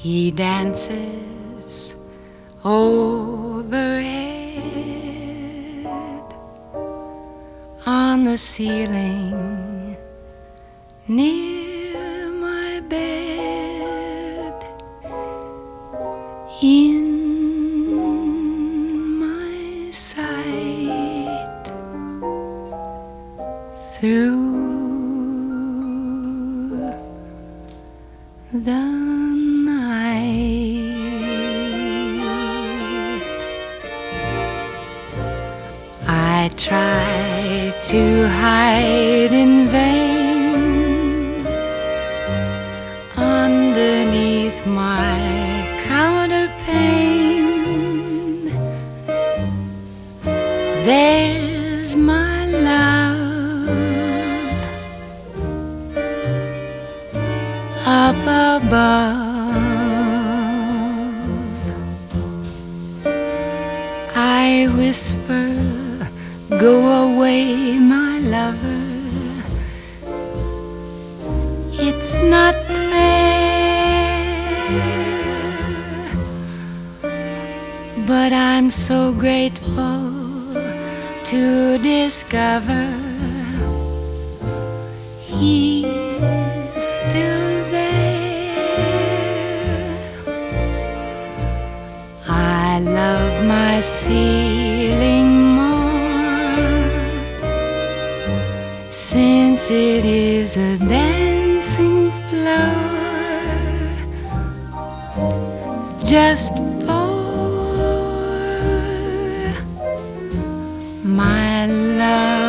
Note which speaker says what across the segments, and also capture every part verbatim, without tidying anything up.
Speaker 1: He dances overhead on the ceiling near my bed, in my sight, through the night. I try to hide in vain underneath my counterpane. There's my love up above. I whisper, go away, my lover. It's not fair, but I'm so grateful to discover he's still there. I love my ceiling more, since it is a dancing floor just for my love.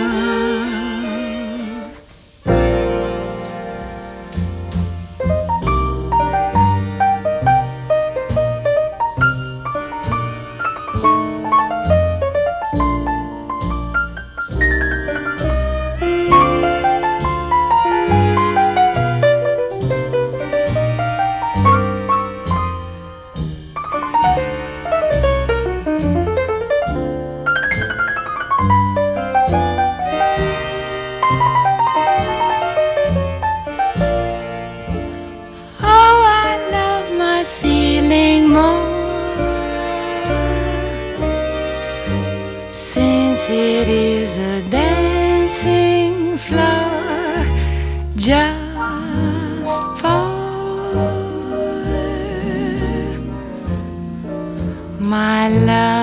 Speaker 1: Ceiling more, since it is a dancing floor just for my love.